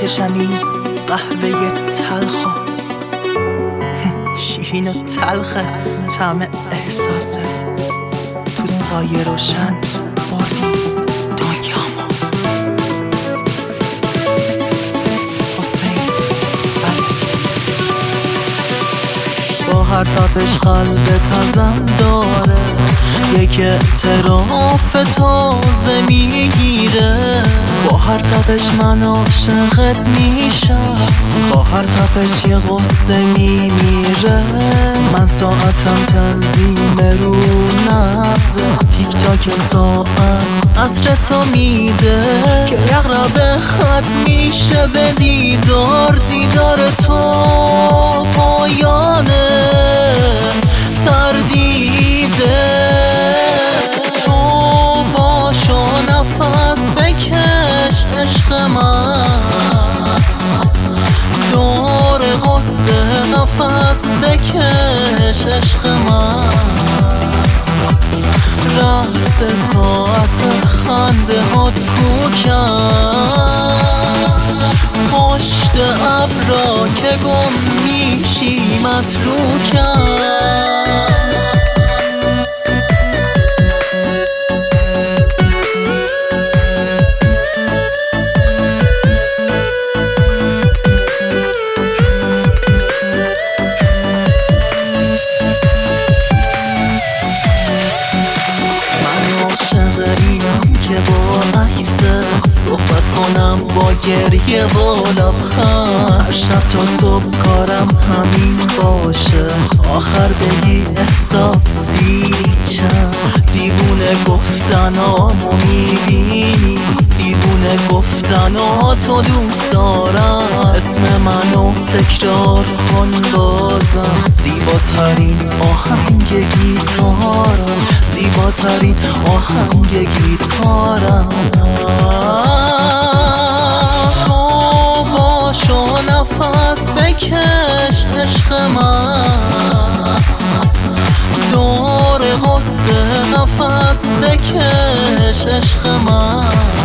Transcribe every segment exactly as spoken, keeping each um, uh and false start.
بکشم این قهوه تلخو شیرین و تلخه طعم احساست تو سایه روشن بردی دنیامو حسین با هر تپش قلب تازم داره یک اعتراف تازه میگیره با هر تپش من عاشقت میشم با هر تپش یه غصه میمیره من ساعتم تنظیم رو نبضه تیک تاک ساعت عطر تو میده که یقرب خط میشه به دیدار دیدار تو پایانه تردیده تو باشو نفس بکش عشق من دور غصه نفس بکش عشق من رقص ساعت خنده هات کوکن پشت ابرا که گم میشی متروکن که با عکسه صحبت کنم با گریه و لبخند شب تا صبح کارم همین باشه آخر بگی احساسی چند دیوونه گفتنامو میبینی دیوونه گفتناتو دوست دارم اسم منو تکرار کن بازم زیباترین آهنگ گیتارم زیباترین آهنگ گیتارم تو باشو نفس بکش عشق من دور غصه نفس بکش عشق من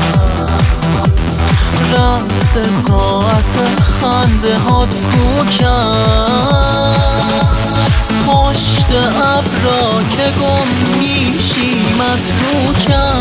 رقص ساعت خنده هات کوکن پشت ابرا که گم میشی متروکن